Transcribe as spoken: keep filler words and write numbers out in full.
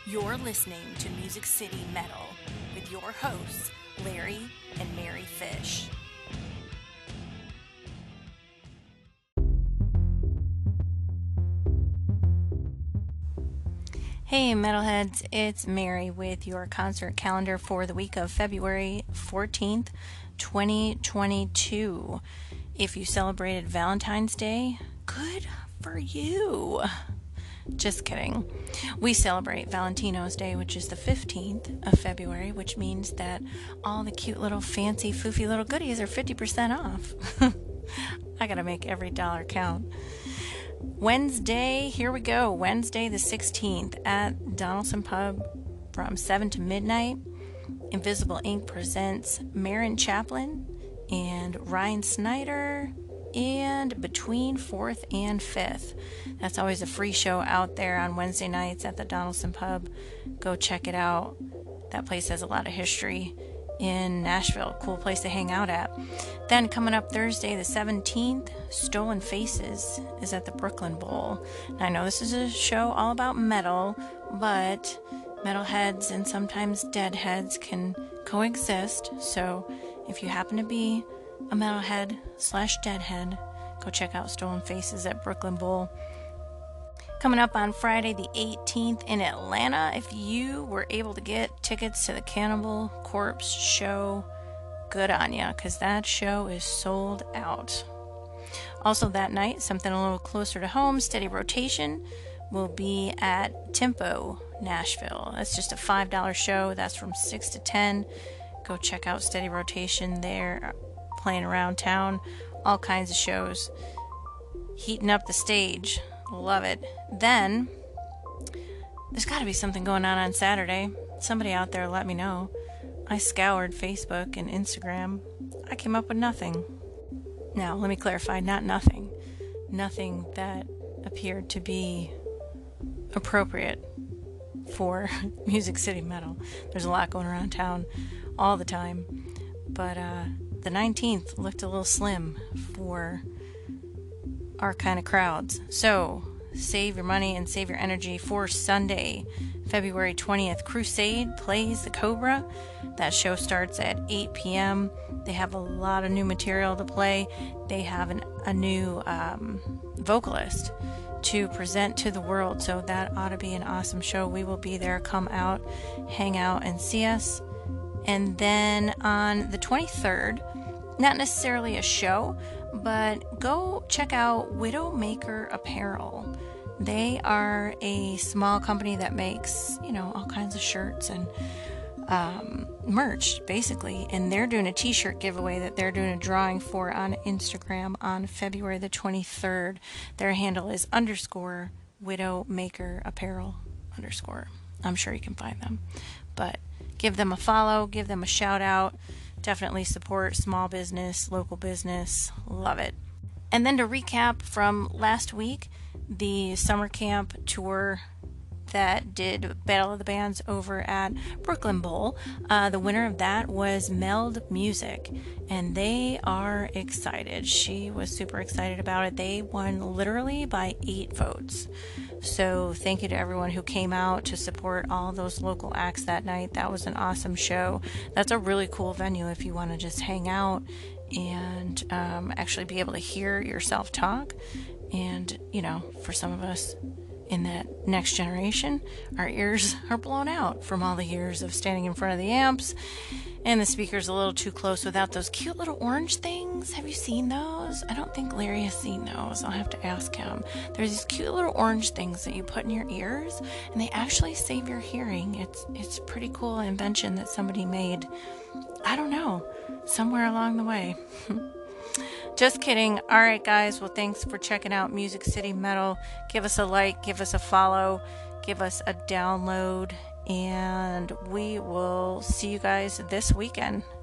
You're listening to Music City Metal with your hosts, Larry and Mary Fish. Hey Metalheads, it's Mary with your concert calendar for the week of February fourteenth, twenty twenty-two. If you celebrated Valentine's Day, good for you. Just kidding. We celebrate Valentino's Day, which is the fifteenth of February, which means that all the cute little fancy foofy little goodies are fifty percent off. I gotta make every dollar count. Wednesday, here we go. Wednesday the sixteenth at Donaldson Pub from seven to midnight. Invisible Ink presents Marin Chaplin and Ryan Snyder and Between fourth and fifth. That's always a free show out there on Wednesday nights at the Donaldson Pub. Go check it out. That place has a lot of history in Nashville. Cool place to hang out at. Then coming up Thursday the seventeenth, Stolen Faces is at the Brooklyn Bowl. And I know this is a show all about metal, but metalheads and sometimes deadheads can coexist. So if you happen to be a metalhead slash deadhead, go check out Stolen Faces at Brooklyn Bowl. Coming up on Friday the eighteenth in Atlanta, if you were able to get tickets to the Cannibal Corpse show, good on ya, because that show is sold out. Also that night, something a little closer to home, Steady Rotation will be at Tempo, Nashville. That's just a five dollars show. That's from six to ten. Go check out Steady Rotation there, playing around town. All kinds of shows. Heating up the stage. Love it. Then, there's got to be something going on on Saturday. Somebody out there let me know. I scoured Facebook and Instagram. I came up with nothing. Now, let me clarify, not nothing. Nothing that appeared to be appropriate for Music City Metal. There's a lot going around town all the time. But uh, the nineteenth looked a little slim for our kind of crowds. So save your money and save your energy for Sunday, February twentieth. Crusade plays the Cobra. That show starts at eight p.m. They have a lot of new material to play. They have an, a new um, vocalist to present to the world, so that ought to be an awesome show. We will be there. Come out, hang out, and see us. And then on the twenty-third, not necessarily a show, but go check out Widowmaker Apparel. They are a small company that makes, you know, all kinds of shirts and um, merch, basically. And they're doing a t-shirt giveaway that they're doing a drawing for on Instagram on February the twenty-third. Their handle is underscore Widowmaker Apparel underscore. I'm sure you can find them. But give them a follow, give them a shout out. Definitely support small business, local business. Love it. And then to recap from last week, the summer camp tour that did Battle of the Bands over at Brooklyn Bowl. Uh, the winner of that was Meld Music, and they are excited. She was super excited about it. They won literally by eight votes. So thank you to everyone who came out to support all those local acts that night. That was an awesome show. That's a really cool venue if you want to just hang out and um, actually be able to hear yourself talk. And, you know, for some of us in that next generation, our ears are blown out from all the years of standing in front of the amps and the speakers a little too close without those cute little orange things. Have you seen those? I don't think Larry has seen those. I'll have to ask him. There's these cute little orange things that you put in your ears, and they actually save your hearing. It's it's a pretty cool invention that somebody made. I don't know, somewhere along the way. Just kidding. All right, guys. Well, thanks for checking out Music City Metal. Give us a like, give us a follow, give us a download, and we will see you guys this weekend.